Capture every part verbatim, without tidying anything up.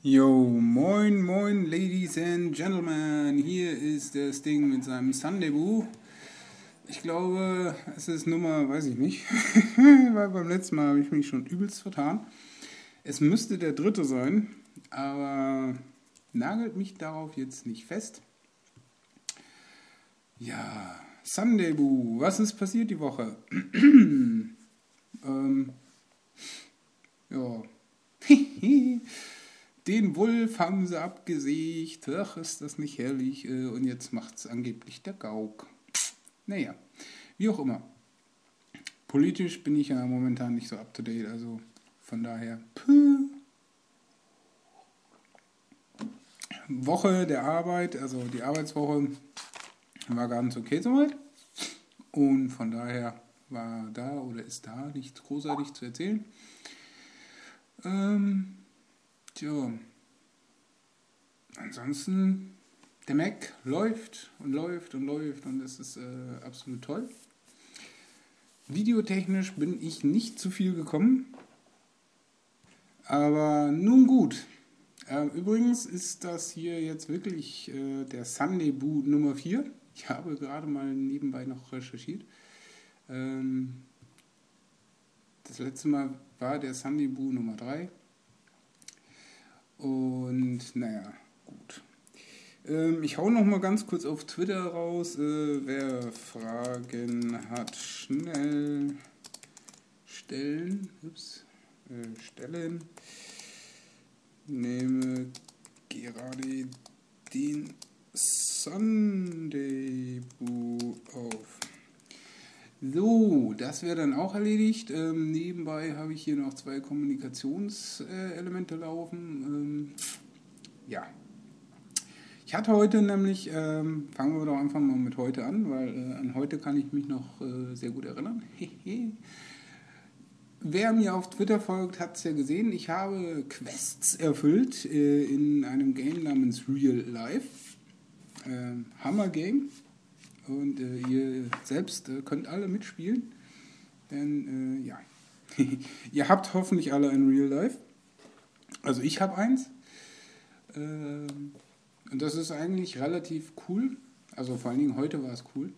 Yo, moin, moin, Ladies and Gentlemen. Hier ist der Sting mit seinem Sunday Boo. Ich glaube, es ist Nummer, weiß ich nicht, weil beim letzten Mal habe ich mich schon übelst vertan. Es müsste der dritte sein, aber nagelt mich darauf jetzt nicht fest. Ja, Sunday Boo, was ist passiert die Woche? ähm, ja, den Wolf haben sie abgesägt. Ach, ist das nicht herrlich. Und jetzt macht's angeblich der Gauk. Naja, wie auch immer. Politisch bin ich ja momentan nicht so up to date. Also von daher. Puh. Woche der Arbeit, also die Arbeitswoche war ganz okay soweit. Und von daher war da oder ist da nichts großartig zu erzählen. Ähm... Tja, ansonsten, der Mac läuft und läuft und läuft und es ist äh, absolut toll. Videotechnisch bin ich nicht zu viel gekommen, aber nun gut. Äh, übrigens ist das hier jetzt wirklich äh, der Sunday Boo Nummer vier. Ich habe gerade mal nebenbei noch recherchiert. Ähm, das letzte Mal war der Sunday Boo Nummer drei. Und naja, gut. Ähm, ich hau noch mal ganz kurz auf Twitter raus. Äh, wer Fragen hat, schnell stellen. Ups, äh, stellen. Nehme gerade den Sunday Boo auf. So, das wäre dann auch erledigt. Ähm, nebenbei habe ich hier noch zwei Kommunikationselemente äh, laufen. Ähm, ja. Ich hatte heute nämlich, ähm, fangen wir doch einfach mal mit heute an, weil äh, an heute kann ich mich noch äh, sehr gut erinnern. Wer mir auf Twitter folgt, hat es ja gesehen. Ich habe Quests erfüllt äh, in einem Game namens Real Life. Äh, Hammer Game. Und äh, ihr selbst äh, könnt alle mitspielen. Denn, äh, ja. Ihr habt hoffentlich alle ein Real Life. Also ich habe eins. Äh, und das ist eigentlich relativ cool. Also vor allen Dingen heute war es cool.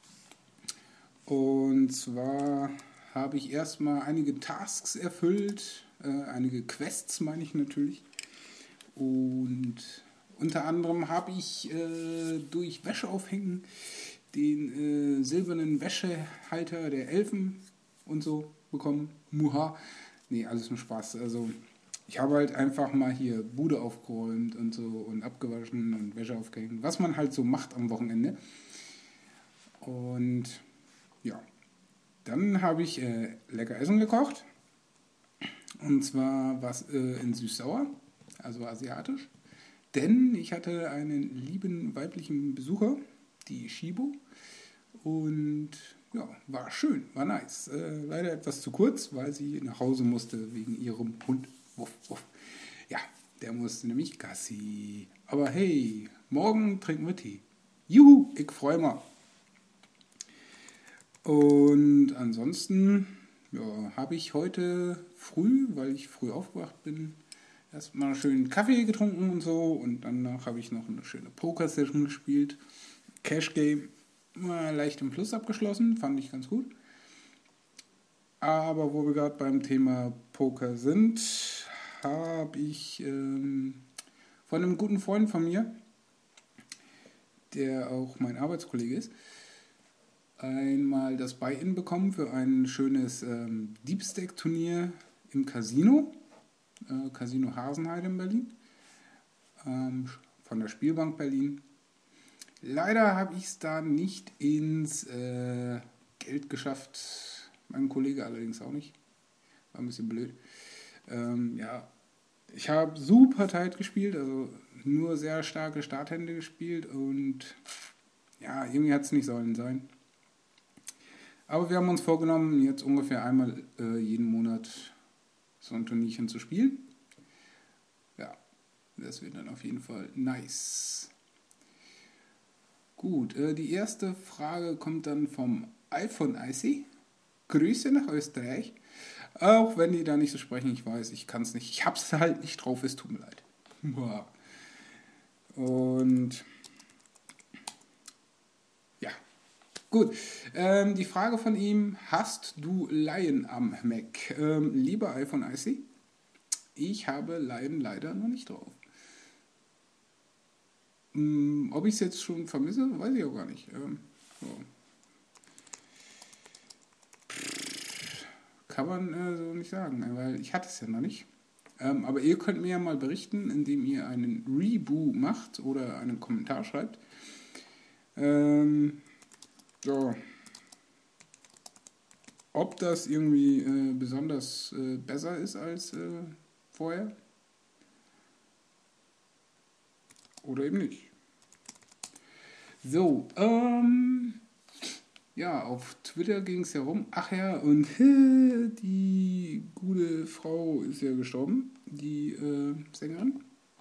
Und zwar habe ich erstmal einige Tasks erfüllt. Äh, einige Quests meine ich natürlich. Und unter anderem habe ich äh, durch Wäsche aufhängen den äh, silbernen Wäschehalter der Elfen und so bekommen. Muha. Nee, alles nur Spaß. Also ich habe halt einfach mal hier Bude aufgeräumt und so und abgewaschen und Wäsche aufgehängt. Was man halt so macht am Wochenende. Und ja, dann habe ich äh, lecker Essen gekocht. Und zwar was äh, in süß-sauer, also asiatisch. Denn ich hatte einen lieben weiblichen Besucher, die Shibo. Und ja, war schön, war nice. Äh, leider etwas zu kurz, weil sie nach Hause musste wegen ihrem Hund. Wuff, wuff. Ja, der musste nämlich Gassi. Aber hey, morgen trinken wir Tee. Juhu, ich freue mich. Und ansonsten ja, habe ich heute früh, weil ich früh aufgewacht bin, erstmal schön Kaffee getrunken und so. Und danach habe ich noch eine schöne Poker-Session gespielt. Cash Game. Leicht im Plus abgeschlossen, fand ich ganz gut. Aber wo wir gerade beim Thema Poker sind, habe ich ähm, von einem guten Freund von mir, der auch mein Arbeitskollege ist, einmal das Buy-in bekommen für ein schönes ähm, Deep Stack Turnier im Casino, äh, Casino Hasenheide in Berlin, ähm, von der Spielbank Berlin. Leider habe ich es da nicht ins äh, Geld geschafft. Mein Kollege allerdings auch nicht. War ein bisschen blöd. Ähm, ja, ich habe super tight gespielt, also nur sehr starke Starthände gespielt und ja, irgendwie hat es nicht sollen sein. Aber wir haben uns vorgenommen, jetzt ungefähr einmal äh, jeden Monat so ein Turnierchen zu spielen. Ja, das wird dann auf jeden Fall nice. Gut, äh, die erste Frage kommt dann vom iPhone Icy. Grüße nach Österreich. Auch wenn die da nicht so sprechen, ich weiß, ich kann es nicht. Ich hab's halt nicht drauf, es tut mir leid. Und ja, gut. Ähm, die Frage von ihm, hast du Lion am Mac? Ähm, lieber iPhone I C, ich habe Lion leider noch nicht drauf. Ähm, ob ich es jetzt schon vermisse, weiß ich auch gar nicht. Ähm, so. Kann man äh, so nicht sagen, weil ich hatte es ja noch nicht. Ähm, aber ihr könnt mir ja mal berichten, indem ihr einen Reboot macht oder einen Kommentar schreibt. Ähm, so. Ob das irgendwie äh, besonders äh, besser ist als äh, vorher oder eben nicht. So, ähm, ja, auf Twitter ging es ja rum. Ach ja, und äh, die gute Frau ist ja gestorben, die äh, Sängerin.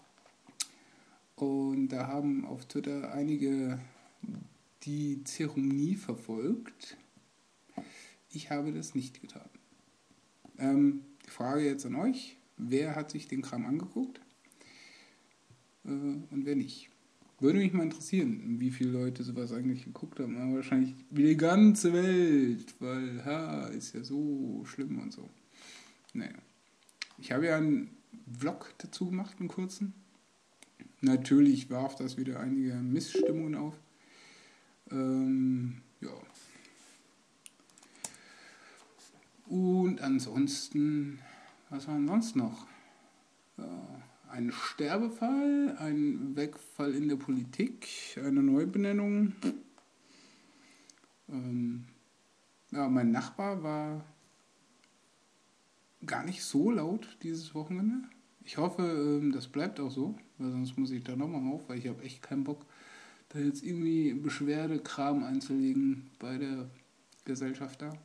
Und da haben auf Twitter einige die Zeremonie verfolgt. Ich habe das nicht getan. Ähm, die Frage jetzt an euch. Wer hat sich den Kram angeguckt äh, und wer nicht? Würde mich mal interessieren, wie viele Leute sowas eigentlich geguckt haben. Aber wahrscheinlich wie die ganze Welt, weil, ha, ist ja so schlimm und so. Naja. Ich habe ja einen Vlog dazu gemacht, einen kurzen. Natürlich warf das wieder einige Missstimmungen auf. Ähm, ja. Und ansonsten, was war denn sonst noch? Ja, ein Sterbefall, ein Wegfall in der Politik, eine Neubenennung. Ähm, ja, mein Nachbar war gar nicht so laut dieses Wochenende. Ich hoffe, ähm, das bleibt auch so, weil sonst muss ich da nochmal auf, weil ich habe echt keinen Bock, da jetzt irgendwie Beschwerdekram einzulegen bei der Gesellschaft da.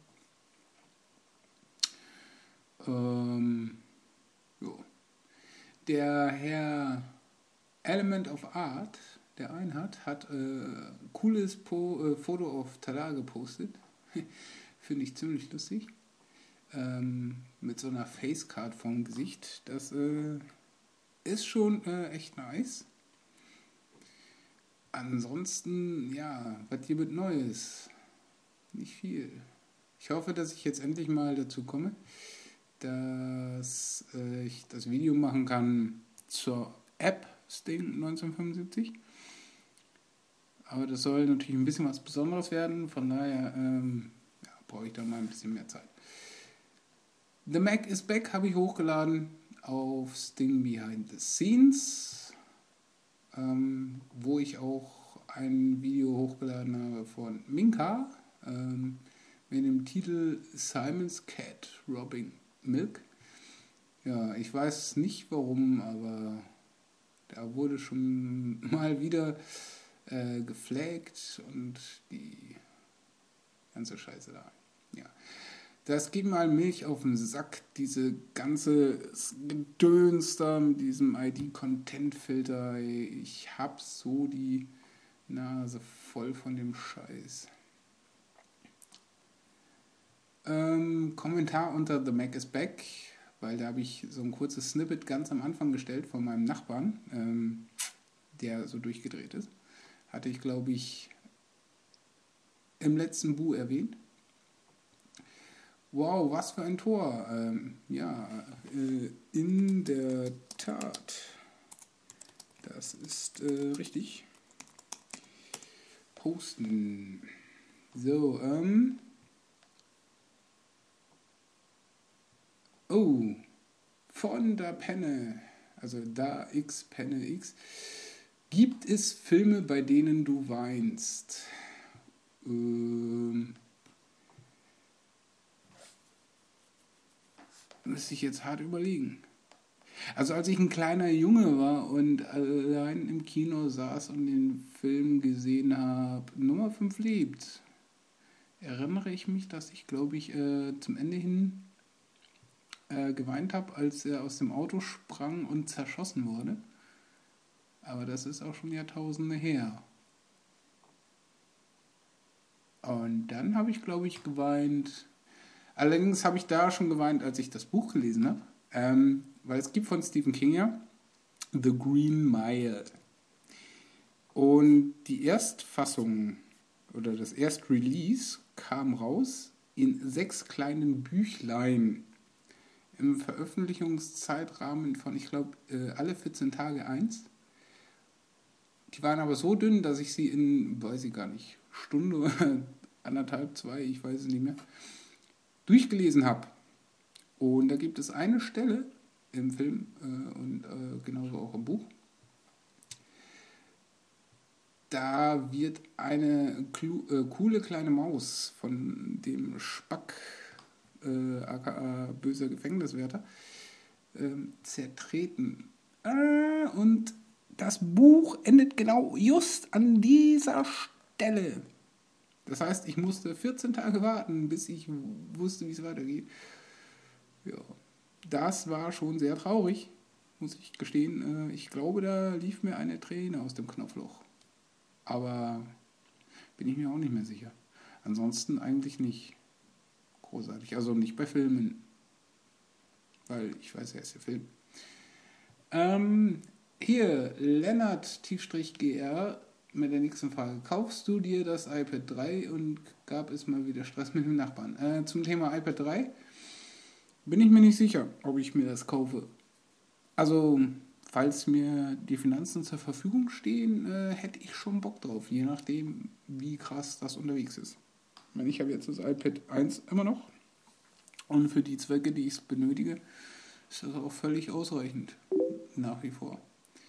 Ähm, jo. Der Herr Element of Art, der einen hat, hat äh, cooles po, äh, Foto auf Tada gepostet. Finde ich ziemlich lustig. Ähm, mit so einer Facecard vorm Gesicht. Das äh, ist schon äh, echt nice. Ansonsten, ja, was hier mit Neues? Nicht viel. Ich hoffe, dass ich jetzt endlich mal dazu komme, dass äh, ich das Video machen kann zur App Sting neunzehnhundertfünfundsiebzig. Aber das soll natürlich ein bisschen was Besonderes werden, von daher ähm, ja, brauche ich da mal ein bisschen mehr Zeit. The Mac is Back habe ich hochgeladen auf Sting Behind the Scenes, ähm, wo ich auch ein Video hochgeladen habe von Minka ähm, mit dem Titel Simon's Cat Robbing Milk. Ja, ich weiß nicht warum, aber da wurde schon mal wieder äh, geflaggt und die ganze Scheiße da. Ja. Das geht mal Milch auf den Sack, diese ganze Gedöns da mit diesem I D-Content-Filter. Ich hab so die Nase voll von dem Scheiß. Ähm, Kommentar unter The Mac is Back, weil da habe ich so ein kurzes Snippet ganz am Anfang gestellt von meinem Nachbarn, ähm, der so durchgedreht ist. Hatte ich, glaube ich, im letzten Bu erwähnt. Wow, was für ein Tor. Ähm, ja, äh, in der Tat. Das ist äh, richtig. Posten. So, ähm. Oh, von der Penne, also da X, Penne X. Gibt es Filme, bei denen du weinst? Ähm. Müsste ich jetzt hart überlegen. Also als ich ein kleiner Junge war und allein im Kino saß und den Film gesehen habe, Nummer fünf lebt, erinnere ich mich, dass ich, glaube ich, äh, zum Ende hin äh, geweint habe, als er aus dem Auto sprang und zerschossen wurde. Aber das ist auch schon Jahrtausende her. Und dann habe ich, glaube ich, geweint. Allerdings habe ich da schon geweint, als ich das Buch gelesen habe. Ähm, weil es gibt von Stephen King ja The Green Mile. Und die Erstfassung oder das Erstrelease kam raus in sechs kleinen Büchlein im Veröffentlichungszeitrahmen von, ich glaube, alle vierzehn Tage eins. Die waren aber so dünn, dass ich sie in, weiß ich gar nicht, Stunde, anderthalb, zwei, ich weiß es nicht mehr, durchgelesen habe. Und da gibt es eine Stelle im Film äh, und äh, genauso auch im Buch. Da wird eine klu- äh, coole kleine Maus von dem Spack, äh, aka böser Gefängniswärter, äh, zertreten. Äh, und das Buch endet genau just an dieser Stelle. Das heißt, ich musste vierzehn Tage warten, bis ich wusste, wie es weitergeht. Ja, das war schon sehr traurig, muss ich gestehen. Ich glaube, da lief mir eine Träne aus dem Knopfloch. Aber bin ich mir auch nicht mehr sicher. Ansonsten eigentlich nicht großartig. Also nicht bei Filmen. Weil ich weiß, er ist der Film. Ähm, hier, Lennart-G R mit der nächsten Frage. Kaufst du dir das iPad drei und gab es mal wieder Stress mit dem Nachbarn? Äh, zum Thema iPad drei bin ich mir nicht sicher, ob ich mir das kaufe. Also, falls mir die Finanzen zur Verfügung stehen, äh, hätte ich schon Bock drauf, je nachdem, wie krass das unterwegs ist. Ich meine, ich habe jetzt das iPad eins immer noch und für die Zwecke, die ich benötige, ist das auch völlig ausreichend, nach wie vor.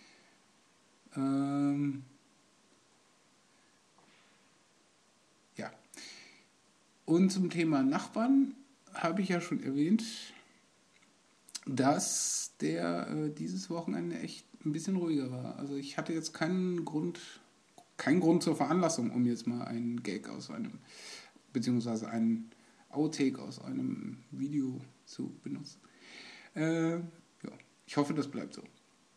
Ähm, ja. Und zum Thema Nachbarn habe ich ja schon erwähnt, dass der äh, dieses Wochenende echt ein bisschen ruhiger war. Also ich hatte jetzt keinen Grund, keinen Grund zur Veranlassung, um jetzt mal einen Gag aus einem, beziehungsweise einen Outtake aus einem Video zu benutzen. Äh, ja, ich hoffe, das bleibt so.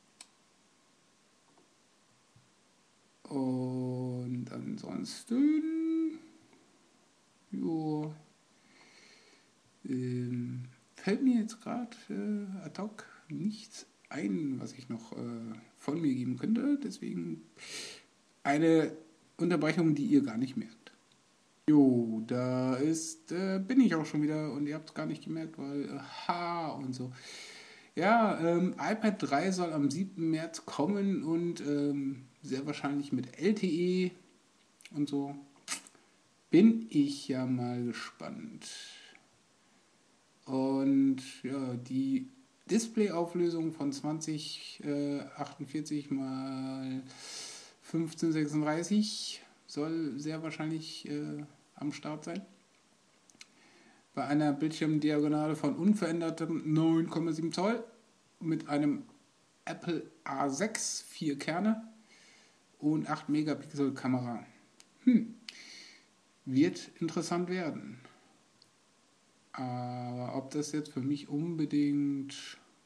Und ansonsten, jo, ähm, fällt mir jetzt gerade äh, ad hoc nichts ein, was ich noch äh, von mir geben könnte. Deswegen eine Unterbrechung, die ihr gar nicht merkt. Jo, da ist, äh, bin ich auch schon wieder und ihr habt es gar nicht gemerkt, weil äh, ha und so. Ja, ähm, iPad drei soll am siebten März kommen und ähm, sehr wahrscheinlich mit L T E und so. Bin ich ja mal gespannt. Und ja, die Displayauflösung von zwanzig achtundvierzig mal fünfzehn sechsunddreißig soll sehr wahrscheinlich äh, am Start sein. Bei einer Bildschirmdiagonale von unverändertem neun Komma sieben Zoll mit einem Apple A sechs, vier Kerne und acht Megapixel Kamera. Hm. Wird interessant werden. Aber ob das jetzt für mich unbedingt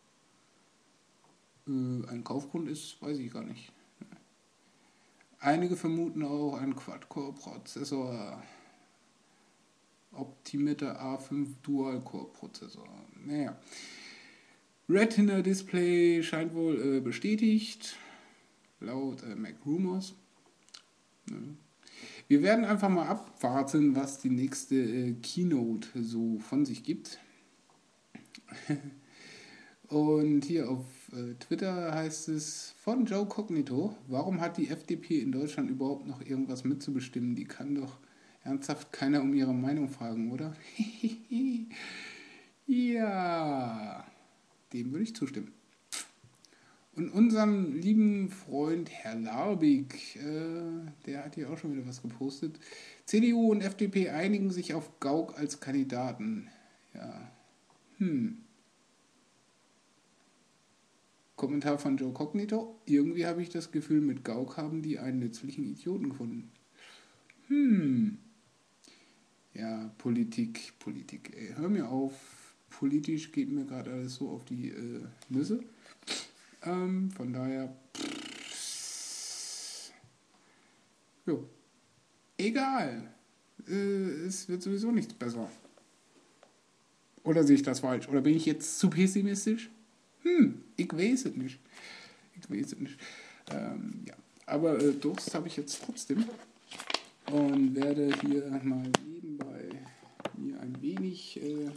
äh, ein Kaufgrund ist, weiß ich gar nicht. Einige vermuten auch ein Quad-Core-Prozessor, optimierter A fünf Dual-Core-Prozessor. Naja. Retina-Display scheint wohl äh, bestätigt, laut äh, Mac Rumors. Ja. Wir werden einfach mal abwarten, was die nächste äh, Keynote so von sich gibt. Und hier auf äh, Twitter heißt es von Joe Cognito, warum hat die F D P in Deutschland überhaupt noch irgendwas mitzubestimmen? Die kann doch ernsthaft keiner um ihre Meinung fragen, oder? Ja, dem würde ich zustimmen. Und unserem lieben Freund Herr Larbig, äh, der hat hier auch schon wieder was gepostet. C D U und F D P einigen sich auf Gauck als Kandidaten. Ja, hm. Kommentar von Joe Cognito. Irgendwie habe ich das Gefühl, mit Gauck haben die einen nützlichen Idioten gefunden. Hm. Ja, Politik, Politik. Ey, hör mir auf. Politisch geht mir gerade alles so auf die äh, Nüsse. Ähm, von daher. Pff, jo. Egal. Äh, es wird sowieso nichts besser. Oder sehe ich das falsch? Oder bin ich jetzt zu pessimistisch? Hm, ich weiß es nicht. Ich wesentlich. Ähm, ja. Aber äh, Durst habe ich jetzt trotzdem und werde hier mal nebenbei mir ein wenig äh,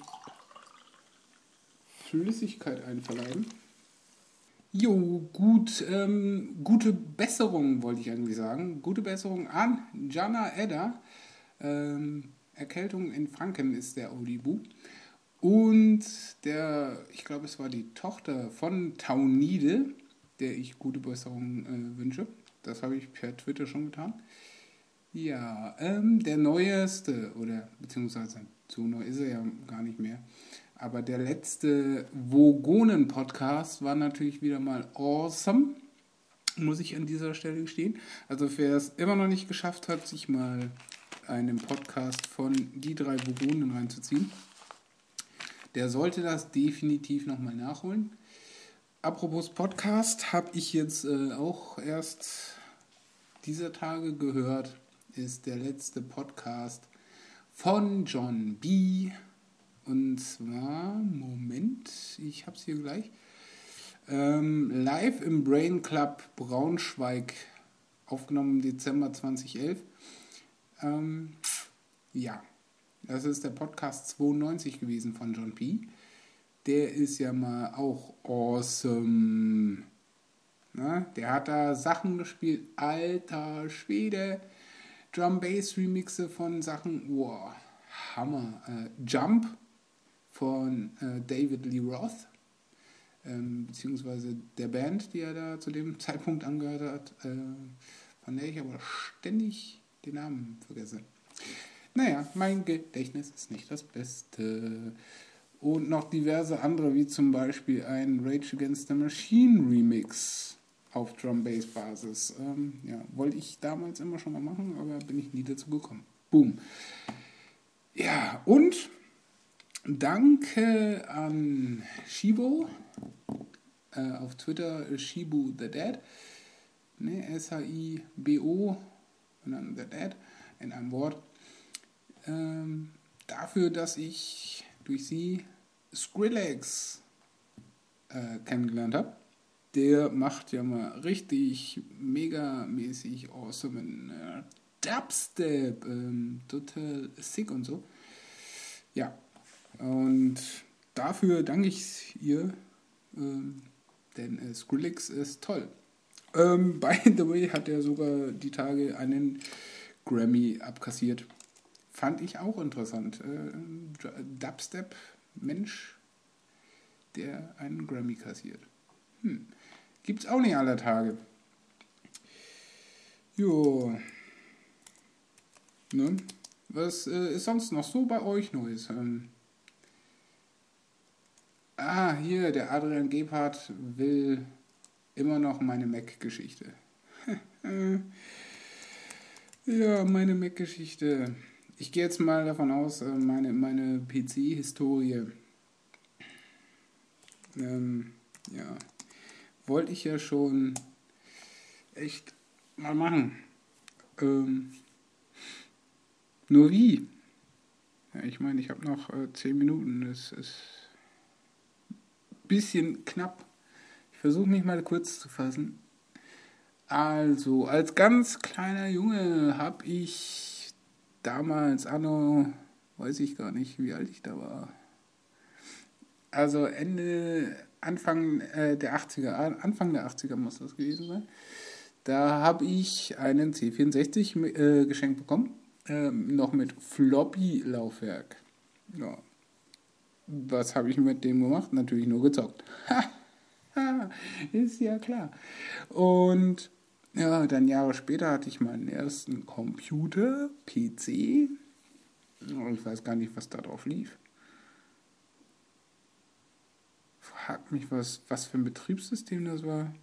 Flüssigkeit einverleiben. Jo, gut, ähm, gute Besserung wollte ich eigentlich sagen. Gute Besserung an Jana Edda. Ähm, Erkältung in Franken ist der Audibu. Und der, ich glaube, es war die Tochter von Taunide, der ich gute Besserung äh, wünsche. Das habe ich per Twitter schon getan. Ja, ähm, der neueste, oder beziehungsweise so neu ist er ja gar nicht mehr. Aber der letzte Vogonen-Podcast war natürlich wieder mal awesome, muss ich an dieser Stelle gestehen. Also wer es immer noch nicht geschafft hat, sich mal einen Podcast von die drei Vogonen reinzuziehen, der sollte das definitiv nochmal nachholen. Apropos Podcast, habe ich jetzt äh, auch erst dieser Tage gehört, ist der letzte Podcast von John B. Und zwar, Moment, ich hab's hier gleich. Ähm, live im Brain Club Braunschweig, aufgenommen im Dezember zweitausendelf. Ähm, ja, das ist der Podcast zweiundneunzig gewesen von John P. Der ist ja mal auch awesome. Na, der hat da Sachen gespielt, alter Schwede. Drum-Bass-Remixe von Sachen, wow, Hammer. Äh, Jump von äh, David Lee Roth, ähm, beziehungsweise der Band, die er da zu dem Zeitpunkt angehört hat, äh, von der ich aber ständig den Namen vergesse. Naja, mein Gedächtnis ist nicht das Beste. Und noch diverse andere, wie zum Beispiel ein Rage Against the Machine Remix auf Drum-Bass-Basis. Ähm, ja, wollte ich damals immer schon mal machen, aber bin ich nie dazu gekommen. Boom. Ja, und danke an Shibo, äh, auf Twitter Shibu the Dead, ne, S H I B O und dann The Dead in einem Wort, ähm, dafür, dass ich durch sie Skrillex äh, kennengelernt habe. Der macht ja mal richtig megamäßig awesome äh, Dubstep, ähm, total sick und so. Ja, und dafür danke ich ihr, ähm, denn äh, Skrillex ist toll. Ähm, by the way hat er sogar die Tage einen Grammy abkassiert. Fand ich auch interessant. Äh, Dubstep-Mensch, der einen Grammy kassiert. Hm. Gibt's auch nicht aller Tage. Jo. Ne? Was äh, ist sonst noch so bei euch Neues? Ähm, ah, hier, der Adrian Gebhardt will immer noch meine Mac-Geschichte. Ja, meine Mac-Geschichte. Ich gehe jetzt mal davon aus, meine, meine P C-Historie. Ähm, ja. Wollte ich ja schon echt mal machen. Ähm, nur wie? Ja, ich meine, ich habe noch äh, zehn Minuten. Das ist ein bisschen knapp. Ich versuche mich mal kurz zu fassen. Also, als ganz kleiner Junge habe ich damals, anno, weiß ich gar nicht, wie alt ich da war. Also Ende, Anfang äh, der achtziger, Anfang der achtziger muss das gewesen sein. Da habe ich einen C vierundsechzig äh, geschenkt bekommen, äh, noch mit Floppy-Laufwerk. Ja. Was habe ich mit dem gemacht? Natürlich nur gezockt. Ist ja klar. Und ja, dann Jahre später hatte ich meinen ersten Computer, P C. Ich weiß gar nicht, was da drauf lief. Frag mich, was, was für ein Betriebssystem das war.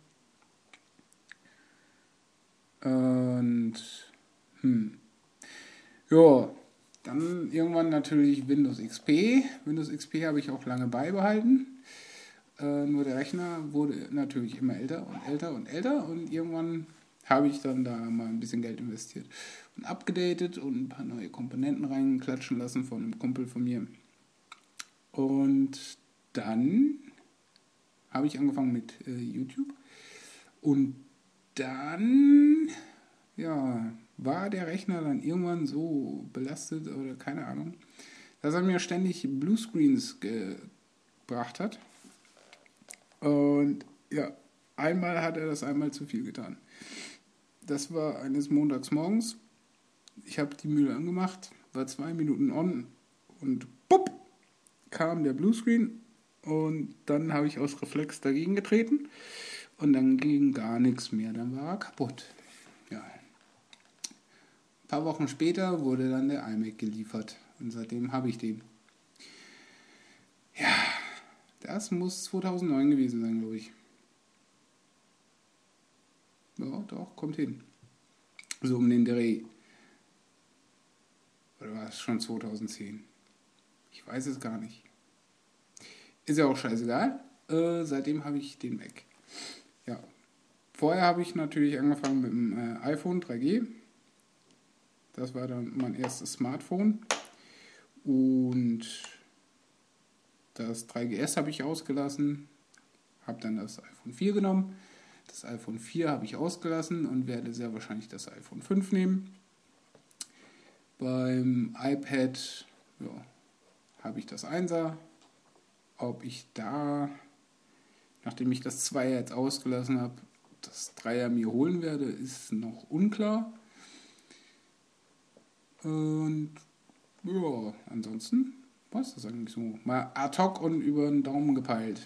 Und, hm. Ja, dann irgendwann natürlich Windows X P. Windows X P habe ich auch lange beibehalten. Äh, nur der Rechner wurde natürlich immer älter und älter und älter. Und irgendwann habe ich dann da mal ein bisschen Geld investiert und abgedatet und ein paar neue Komponenten reinklatschen lassen von einem Kumpel von mir. Und dann habe ich angefangen mit äh, YouTube Und dann, ja, war der Rechner dann irgendwann so belastet oder keine Ahnung, dass er mir ständig Bluescreens gebracht hat. Und ja, einmal hat er das einmal zu viel getan. Das war eines Montags morgens. Ich habe die Mühle angemacht, war zwei Minuten on und bupp, kam der Bluescreen und dann habe ich aus Reflex dagegen getreten und dann ging gar nichts mehr, dann war er kaputt. Ja. Ein paar Wochen später wurde dann der iMac geliefert und seitdem habe ich den. Ja, das muss zweitausendneun gewesen sein, glaube ich. Ja, doch, kommt hin. So um den Dreh. Oder war es schon zweitausendzehn? Ich weiß es gar nicht. Ist ja auch scheißegal. Äh, seitdem habe ich den Mac. Ja. Vorher habe ich natürlich angefangen mit dem äh, iPhone drei G. Das war dann mein erstes Smartphone. Und das drei G S habe ich ausgelassen. Habe dann das iPhone vier genommen. Das iPhone vier habe ich ausgelassen und werde sehr wahrscheinlich das iPhone fünf nehmen. Beim iPad ja, habe ich das Einser. Ob ich da, nachdem ich das Zweier jetzt ausgelassen habe, das Dreier mir holen werde, ist noch unklar. Und ja, ansonsten war es das eigentlich so. Mal ad hoc und über den Daumen gepeilt.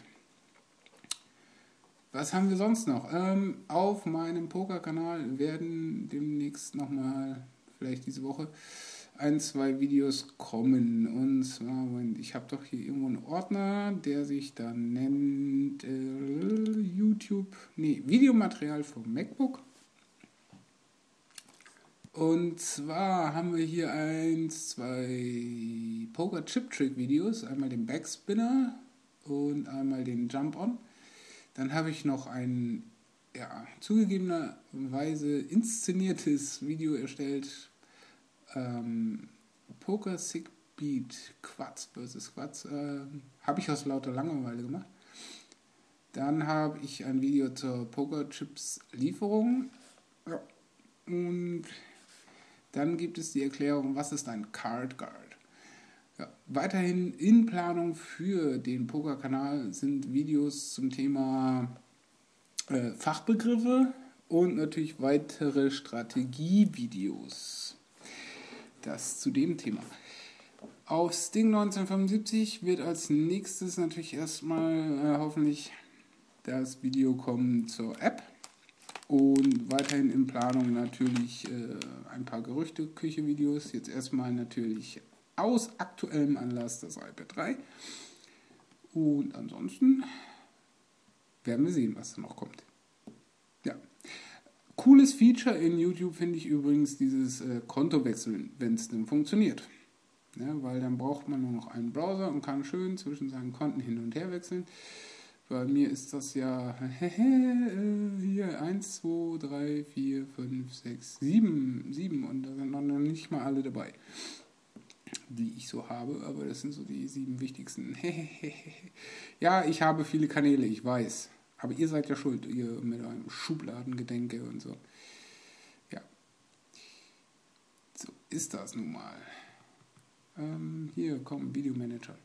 Was haben wir sonst noch? Ähm, auf meinem Pokerkanal werden demnächst nochmal, vielleicht diese Woche, ein, zwei Videos kommen. Und zwar, Moment, ich habe doch hier irgendwo einen Ordner, der sich dann nennt äh, YouTube, nee, Videomaterial vom MacBook. Und zwar haben wir hier eins, zwei Poker-Chip-Trick-Videos, einmal den Backspinner und einmal den Jump-On. Dann habe ich noch ein ja, zugegebenerweise inszeniertes Video erstellt. Ähm, Poker Sick Beat Quads versus Quads. Äh, habe ich aus lauter Langeweile gemacht. Dann habe ich ein Video zur Poker Chips Lieferung. Ja. Und dann gibt es die Erklärung, was ist ein Card Guard. Ja, weiterhin in Planung für den Pokerkanal sind Videos zum Thema äh, Fachbegriffe und natürlich weitere Strategievideos. Das zu dem Thema. Auf Sting neunzehnhundertfünfundsiebzig wird als nächstes natürlich erstmal äh, hoffentlich das Video kommen zur App. Und weiterhin in Planung natürlich äh, ein paar Gerüchte-Küche-Videos. Jetzt erstmal natürlich aus aktuellem Anlass das iPad drei. Und ansonsten werden wir sehen, was da noch kommt. Ja. Cooles Feature in YouTube finde ich übrigens dieses äh, Kontowechseln, wenn es denn funktioniert. Ja, weil dann braucht man nur noch einen Browser und kann schön zwischen seinen Konten hin und her wechseln. Bei mir ist das ja hier eins, zwei, drei, vier, fünf, sechs, sieben, sieben und da sind noch nicht mal alle dabei, die ich so habe, aber das sind so die sieben wichtigsten. Ja, ich habe viele Kanäle, ich weiß, aber ihr seid ja schuld, ihr mit eurem Schubladengedenke und so. Ja, so ist das nun mal. Ähm, hier, komm, Videomanager.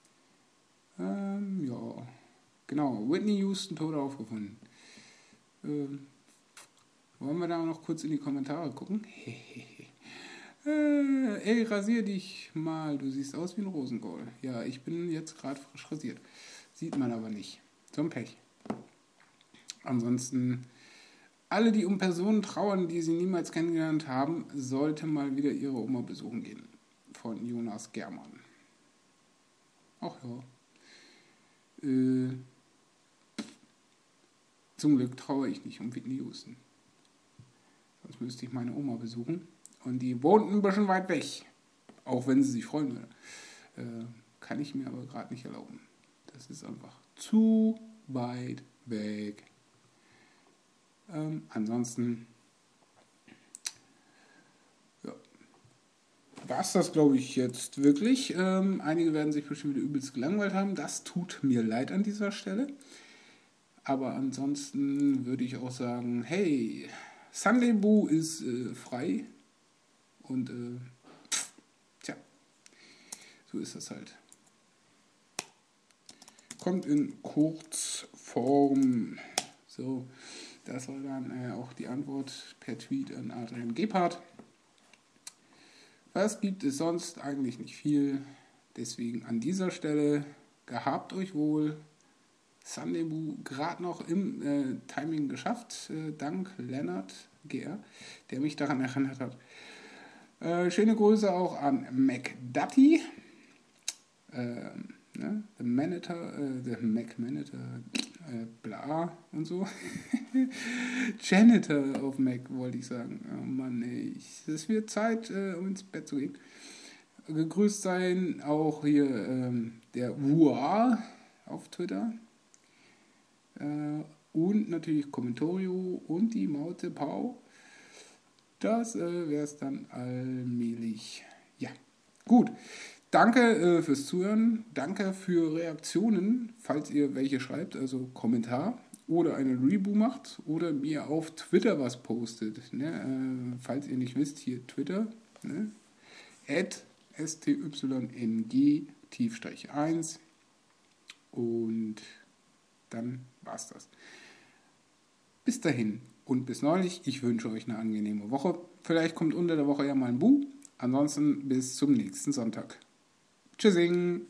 Ähm, ja, genau, Whitney Houston tot aufgefunden. Ähm, wollen wir da noch kurz in die Kommentare gucken? äh, ey, rasier dich mal, du siehst aus wie ein Rosenkohl. Ja, ich bin jetzt gerade frisch rasiert. Sieht man aber nicht. So ein Pech. Ansonsten, alle, die um Personen trauern, die sie niemals kennengelernt haben, sollten mal wieder ihre Oma besuchen gehen. Von Jonas Germann. Ach ja. Äh, zum Glück traue ich nicht um Whitney Houston. Sonst müsste ich meine Oma besuchen. Und die wohnt ein bisschen weit weg. Auch wenn sie sich freuen würde. Äh, kann ich mir aber gerade nicht erlauben. Das ist einfach zu weit weg. Ähm, ansonsten ja, war es das, glaube ich, jetzt wirklich. Ähm, einige werden sich bestimmt wieder übelst gelangweilt haben. Das tut mir leid an dieser Stelle. Aber ansonsten würde ich auch sagen, hey, Sunday Boo ist äh, frei. Und äh, tja, so ist das halt. Kommt in Kurzform. So, das war dann äh, auch die Antwort per Tweet an Adrian Gebhardt. Was gibt es sonst? Eigentlich nicht viel. Deswegen an dieser Stelle gehabt euch wohl. Sunday Boo gerade noch im äh, Timing geschafft. Äh, dank Lennart G R, der mich daran erinnert hat. Äh, schöne Grüße auch an McDutty. Ähm, ne? The Manager, äh, the Mac Manager, äh, bla und so. Janitor auf Mac, wollte ich sagen. Oh Mann, ey. Es wird Zeit, äh, um ins Bett zu gehen. Gegrüßt sein auch hier ähm, der Wua auf Twitter. Äh, und natürlich Kommentorio und die Maute Pau. Das äh, wäre es dann allmählich. Ja, gut. Danke äh, fürs Zuhören. Danke für Reaktionen, falls ihr welche schreibt, also Kommentar oder eine Reboot macht oder mir auf Twitter was postet. Ne? Äh, falls ihr nicht wisst, hier Twitter. Ne? at S T Y N G eins und dann war's das. Bis dahin und bis neulich. Ich wünsche euch eine angenehme Woche. Vielleicht kommt unter der Woche ja mal ein Bu. Ansonsten bis zum nächsten Sonntag. Tschüssing.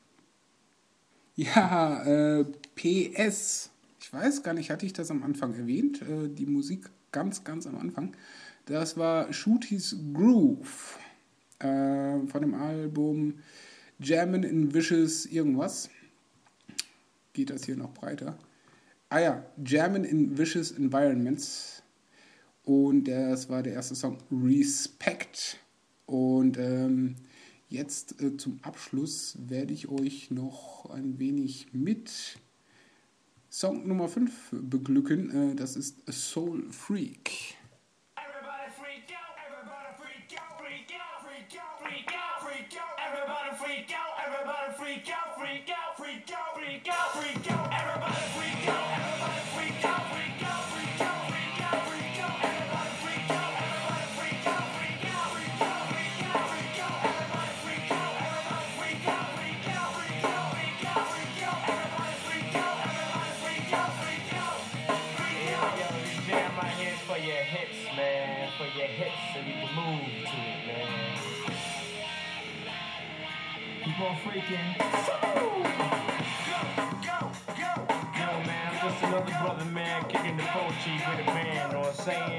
Ja, äh, P S. Ich weiß gar nicht, hatte ich das am Anfang erwähnt? Äh, die Musik ganz, ganz am Anfang. Das war Shooty's Groove. Äh, von dem Album Jammin' in Vicious irgendwas. Geht das hier noch breiter? Ah ja, Jammin' in Vicious Environments. Und das war der erste Song Respect. Und ähm, jetzt äh, zum Abschluss werde ich euch noch ein wenig mit Song Nummer fünf beglücken. Äh, das ist Soul Freak. Keep on freaking. Go, go, go, go, man. I'm just another brother, man, kicking the poetry with a band, you know what I'm saying?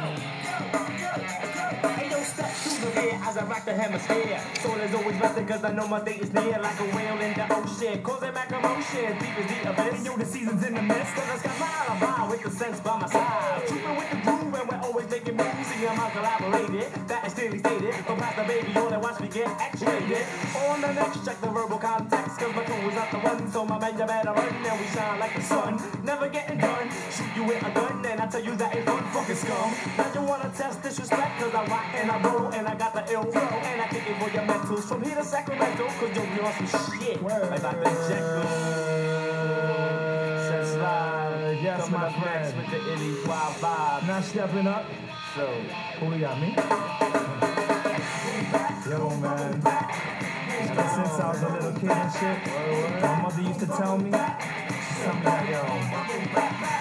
Hey, yo, step through the rear as I rock the hemisphere. Soul is always resting cause I know my day is near. Like a whale in the ocean, causing back emotion. Deep as the abyss. Yo, the season's in the midst. Cause I got my alibi with the sense by my side. Trooping with the groove and we're always making moves. See, I'm out collaborated. That is clearly stated. Don't pass the baby on and watch me get X-rated. On the next, check the verbal context. Cause my crew is not the one. So my man, you better run. And we shine like the sun. Never getting done. Shoot you with a gun. And I tell you that it's fucking scum. Now you wanna test disrespect. Cause I rock and I roll. And I got the ill flow. And I kick it for your mentals. From here to Sacramento. Cause you'll be on some shit. Like Doctor Jekyll. Sense live. Yes, coming my friends with the itty wild vibe. Not stepping up. So, who we got, me? Yo, man. Ever since I was a little kid and shit, my mother used to tell me, she told me that, yo,